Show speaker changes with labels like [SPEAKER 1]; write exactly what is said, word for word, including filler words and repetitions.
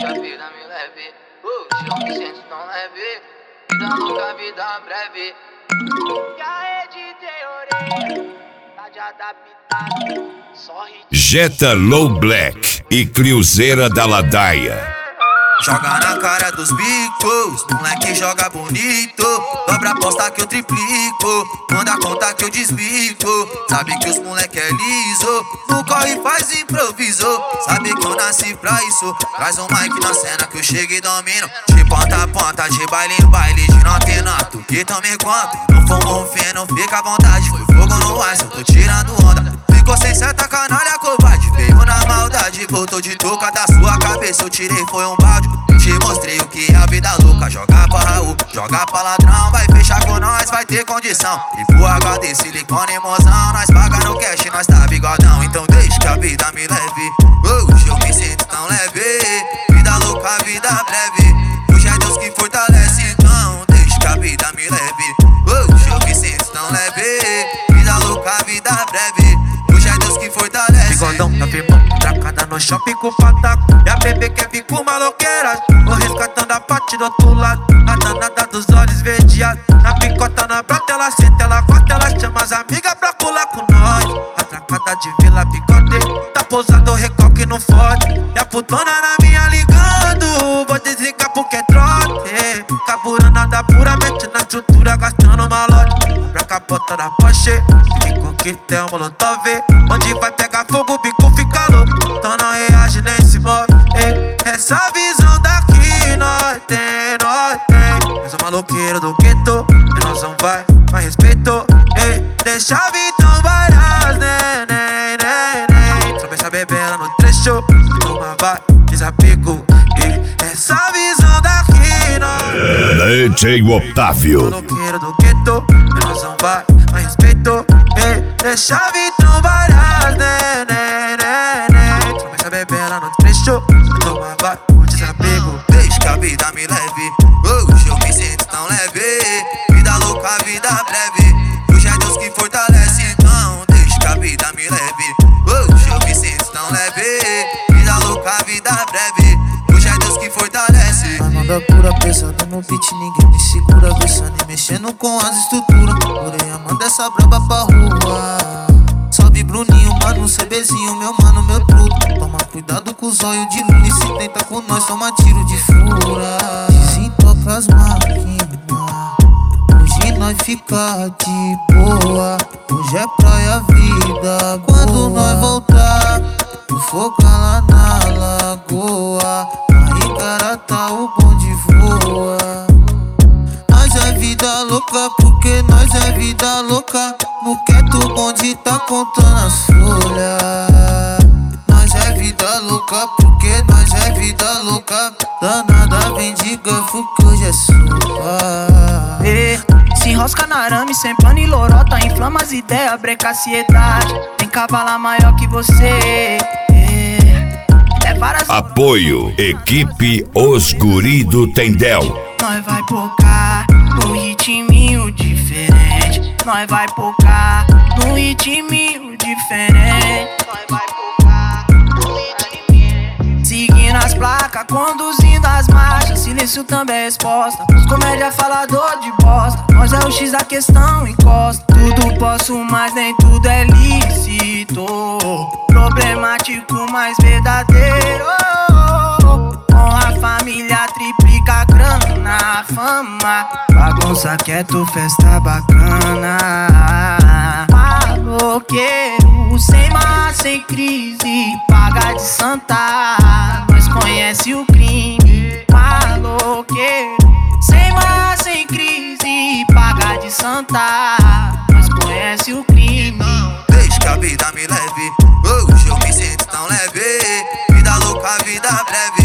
[SPEAKER 1] a vida me leve. Hoje eu me sinto tão leve. Vida louca, vida breve. E a D J Orelha tá de adaptado. Sorri.
[SPEAKER 2] Jetta Low Black e Cruzeira da Ladaia.
[SPEAKER 3] Joga na cara dos bicos, moleque joga bonito. Dobra a aposta que eu triplico, manda conta que eu desbico. Sabe que os moleque é liso, no corre faz improviso. Sabe que eu nasci pra isso, traz um mic na cena que eu chego e domino. De ponta a ponta, de baile em baile, de nota em nota. Que tome conta, não fumo um feno, fica à vontade. Foi fogo no ar, eu tô tirando onda. Ficou sem certa canalha, covarde. Veio na maldade, voltou de touca da sua cabeça. Eu tirei, foi um balde. Te mostrei o que é a vida louca. Joga pra Raul, joga pra ladrão. Vai fechar com nós, vai ter condição. E pro H D, silicone e mozão. Nós paga no cash, nós tá bigodão. Então deixa que a vida me leve. Hoje eu me sinto tão leve. Vida louca, vida breve. Hoje é Deus que fortalece. Então deixa que a vida me leve. Hoje eu me sinto tão leve. Vida louca, vida breve. Hoje é Deus que fortalece.
[SPEAKER 4] Bigodão tá firmão, tracada no shopping com pataco. E a bebê quer vir com maloqueira. Vou resgatando a parte do outro lado. A danada dos olhos verdeados. Na picota, na brota, ela senta, ela corta, ela chama as amigas pra pular com nós. A tracada de Vila Picote tá pousado, recoque no forte. E a putona na minha ligando. Vou desligar porque é trote. Caburanada puramente na estrutura, gastando malote. Pra capota da Porsche, que coquetel, molotov. Onde vai pegar fogo, o bico fica louco. Então não reage nem se move. Ei, essa visão daqui nós tem, nós tem. Eu sou maloqueiro do gueto, e nós não vai, mais respeito. Ei, deixa a vitão várias, né, né, né, né. Só pensa bebendo no trecho, toma vai, desapego. Ei, essa visão daqui nós
[SPEAKER 2] D J Otávio.
[SPEAKER 4] Maloqueiro do gueto, e nós não vai, mais respeito. Ei, deixa a vitão várias, né, né, né, né. Só pensa bebendo no trecho, toma vai, desapego.
[SPEAKER 3] Deixa que a vida me leve. Hoje eu me sinto tão leve. Vida louca, vida breve. Hoje é Deus que fortalece. Então deixa que a vida me leve. Hoje eu me sinto tão leve. Vida louca, vida breve. Hoje é Deus que fortalece.
[SPEAKER 5] A manda pura, pesada no beat, ninguém me segura. Deixando e mexendo com as estruturas. Porém, a manda essa braba pra rua. Salve Bruninho, mano, CBzinho, meu mano, meu truto. Toma cuidado com os olhos de luna. E se tenta com nós, toma tiro de fura. Desentoca as máquinas. Hoje nós fica de boa. Hoje é praia, vida. Quando nós voltar, tu foca lá na lagoa. Aí cara tá o bonde voa. Nós é vida louca, porque nós é vida louca. No quieto o bonde tá contando as folhas. Nós é vida louca, porque nós é vida louca. Danada vem de garfo que hoje é sua.
[SPEAKER 6] Ei, se enrosca na arame, sem plano e lorota. Inflama as ideias, breca a ansiedade. Tem cavala maior que você. É várias...
[SPEAKER 2] Apoio, equipe Os Guri do Tendel.
[SPEAKER 6] Nós vai focar no ritminho diferente. Nós vai focar no ritminho diferente. Nós vai focar no ritminho. Seguindo as placas, conduzindo as marchas. Silêncio também é resposta. Os comédia falador de bosta. Nós é o X da questão, encosta. Tudo posso, mas nem tudo é lícito. Problemático, mas verdadeiro. Com a família triplica a grana, fama. Bagunça quieto, festa bacana. Maloqueiro, sem mar, sem crise. Paga de santa, nós conhece o crime. Maloqueiro, sem mar, sem crise. Paga de santa, nós conhece o crime.
[SPEAKER 3] Deixa que a vida me leve. Hoje eu me sinto tão leve. Vida louca, vida breve.